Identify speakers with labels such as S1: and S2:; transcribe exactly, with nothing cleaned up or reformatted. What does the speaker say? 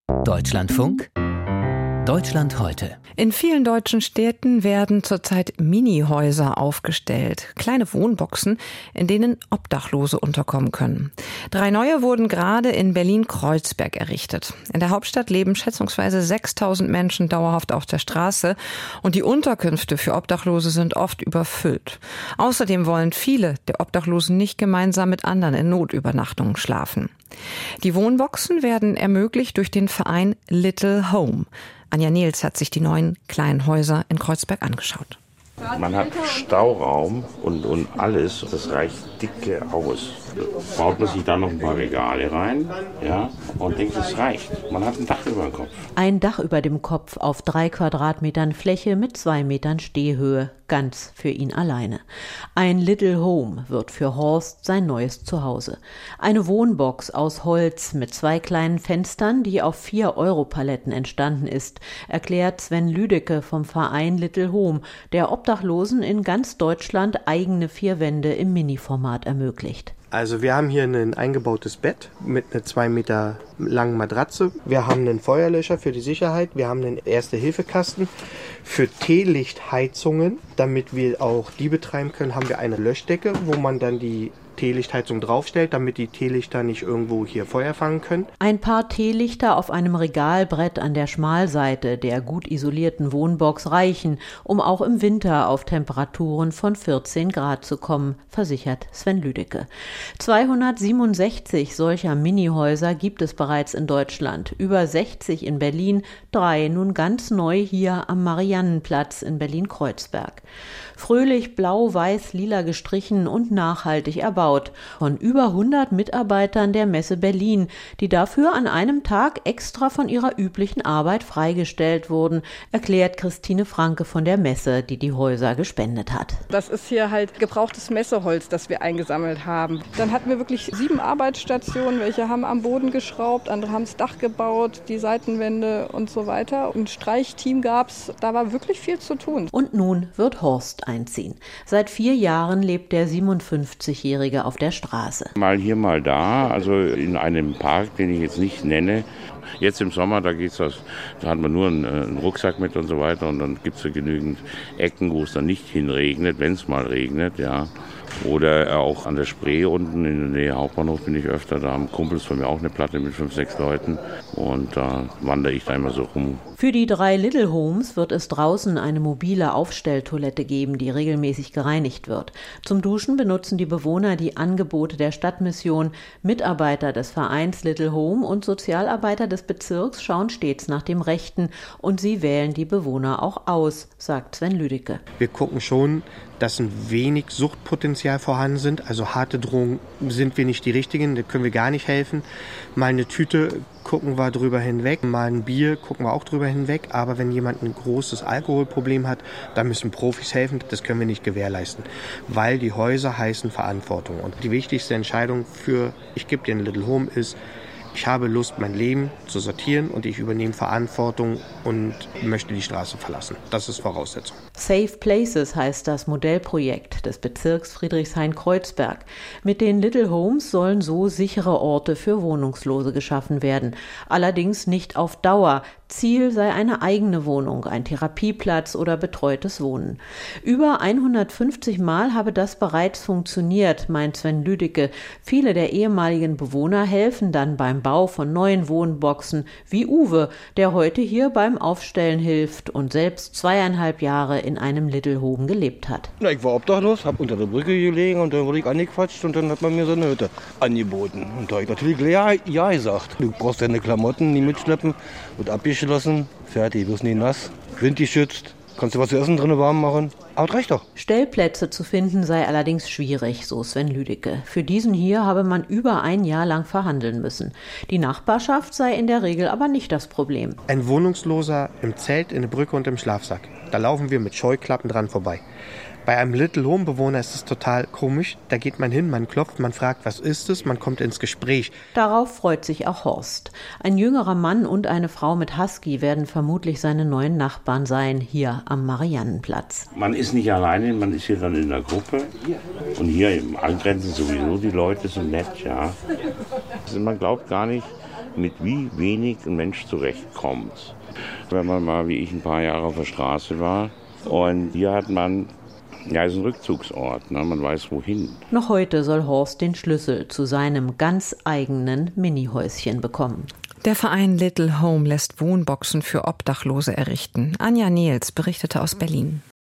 S1: Deutschlandfunk Deutschland heute.
S2: In vielen deutschen Städten werden zurzeit Minihäuser aufgestellt. Kleine Wohnboxen, in denen Obdachlose unterkommen können. Drei neue wurden gerade in Berlin-Kreuzberg errichtet. In der Hauptstadt leben schätzungsweise sechstausend Menschen dauerhaft auf der Straße. Und die Unterkünfte für Obdachlose sind oft überfüllt. Außerdem wollen viele der Obdachlosen nicht gemeinsam mit anderen in Notübernachtungen schlafen. Die Wohnboxen werden ermöglicht durch den Verein Little Home. Anja Nils hat sich die neuen kleinen Häuser in Kreuzberg angeschaut.
S3: Man hat Stauraum und, und alles, das reicht dicke aus. Baut man sich da noch ein paar Regale rein, ja, und denkt, es reicht. Man hat ein Dach über dem Kopf.
S4: Ein Dach über dem Kopf auf drei Quadratmetern Fläche mit zwei Metern Stehhöhe, ganz für ihn alleine. Ein Little Home wird für Horst sein neues Zuhause. Eine Wohnbox aus Holz mit zwei kleinen Fenstern, die auf vier Euro Paletten entstanden ist, erklärt Sven Lüdecke vom Verein Little Home, der Obdachlosen in ganz Deutschland eigene vier Wände im Mini-Format ermöglicht.
S5: Also wir haben hier ein eingebautes Bett mit einer zwei Meter langen Matratze. Wir haben einen Feuerlöscher für die Sicherheit. Wir haben einen Erste-Hilfe-Kasten für Teelichtheizungen. Damit wir auch die betreiben können, haben wir eine Löschdecke, wo man dann die Teelichtheizung draufstellt, damit die Teelichter nicht irgendwo hier Feuer fangen können.
S4: Ein paar Teelichter auf einem Regalbrett an der Schmalseite der gut isolierten Wohnbox reichen, um auch im Winter auf Temperaturen von vierzehn Grad zu kommen, versichert Sven Lüdecke. zweihundertsiebenundsechzig solcher Minihäuser gibt es bereits in Deutschland, über sechzig in Berlin, drei nun ganz neu hier am Mariannenplatz in Berlin-Kreuzberg. Fröhlich blau-weiß-lila gestrichen und nachhaltig erbaut von über hundert Mitarbeitern der Messe Berlin, die dafür an einem Tag extra von ihrer üblichen Arbeit freigestellt wurden, erklärt Christine Franke von der Messe, die die Häuser gespendet hat.
S6: Das ist hier halt gebrauchtes Messeholz, das wir eingesammelt haben. Dann hatten wir wirklich sieben Arbeitsstationen, welche haben am Boden geschraubt, andere haben das Dach gebaut, die Seitenwände und so weiter. Ein Streichteam gab's, da war wirklich viel zu tun.
S4: Und nun wird Horst einziehen. Seit vier Jahren lebt der siebenundfünfzigjährige auf der Straße.
S3: Mal hier, mal da, also in einem Park, den ich jetzt nicht nenne. Jetzt im Sommer, da geht's das, da hat man nur einen, einen Rucksack mit und so weiter und dann gibt's ja genügend Ecken, wo es dann nicht hinregnet, wenn es mal regnet, ja. Oder auch an der Spree unten in der Nähe Hauptbahnhof bin ich öfter. Da haben Kumpels von mir auch eine Platte mit fünf, sechs Leuten. Und da wandere ich da immer so rum.
S4: Für die drei Little Homes wird es draußen eine mobile Aufstelltoilette geben, die regelmäßig gereinigt wird. Zum Duschen benutzen die Bewohner die Angebote der Stadtmission. Mitarbeiter des Vereins Little Home und Sozialarbeiter des Bezirks schauen stets nach dem Rechten. Und sie wählen die Bewohner auch aus, sagt Sven Lüdecke.
S5: Wir gucken schon, dass ein wenig Suchtpotenzial vorhanden sind. Also harte Drogen sind wir nicht die richtigen, da können wir gar nicht helfen. Mal eine Tüte gucken wir drüber hinweg, mal ein Bier gucken wir auch drüber hinweg. Aber wenn jemand ein großes Alkoholproblem hat, da müssen Profis helfen. Das können wir nicht gewährleisten, weil die Häuser heißen Verantwortung. Und die wichtigste Entscheidung für ich gebe dir ein Little Home ist, ich habe Lust, mein Leben zu sortieren und ich übernehme Verantwortung und möchte die Straße verlassen. Das ist Voraussetzung.
S4: Safe Places heißt das Modellprojekt des Bezirks Friedrichshain-Kreuzberg. Mit den Little Homes sollen so sichere Orte für Wohnungslose geschaffen werden. Allerdings nicht auf Dauer. Ziel sei eine eigene Wohnung, ein Therapieplatz oder betreutes Wohnen. Über hundertfünfzig Mal habe das bereits funktioniert, meint Sven Lüdecke. Viele der ehemaligen Bewohner helfen dann beim Bau von neuen Wohnboxen, wie Uwe, der heute hier beim Aufstellen hilft und selbst zweieinhalb Jahre in einem Little Home gelebt hat.
S7: Na, ich war obdachlos, habe unter der Brücke gelegen und dann wurde ich angequatscht und dann hat man mir so eine Hütte angeboten. Und da habe ich natürlich ja, ja gesagt. Du brauchst deine Klamotten nie mitschleppen, wird abgeschlossen, fertig, wirst nie nass, windgeschützt. Kannst du was zu essen drin warm machen? Aber das reicht doch.
S4: Stellplätze zu finden sei allerdings schwierig, so Sven Lüdecke. Für diesen hier habe man über ein Jahr lang verhandeln müssen. Die Nachbarschaft sei in der Regel aber nicht das Problem.
S5: Ein Wohnungsloser im Zelt, in der Brücke und im Schlafsack. Da laufen wir mit Scheuklappen dran vorbei. Bei einem Little Home Bewohner ist es total komisch. Da geht man hin, man klopft, man fragt, was ist es, man kommt ins Gespräch.
S4: Darauf freut sich auch Horst. Ein jüngerer Mann und eine Frau mit Husky werden vermutlich seine neuen Nachbarn sein, hier am Mariannenplatz.
S3: Man ist nicht alleine, man ist hier dann in der Gruppe. Und hier im Angrenzen sowieso, die Leute sind nett, ja. Also man glaubt gar nicht, mit wie wenig ein Mensch zurechtkommt. Wenn man mal, wie ich, ein paar Jahre auf der Straße war und hier hat man, ja, ist ein Rückzugsort, ne? Man weiß wohin.
S4: Noch heute soll Horst den Schlüssel zu seinem ganz eigenen Minihäuschen bekommen.
S2: Der Verein Little Home lässt Wohnboxen für Obdachlose errichten. Anja Nehls berichtete aus Berlin.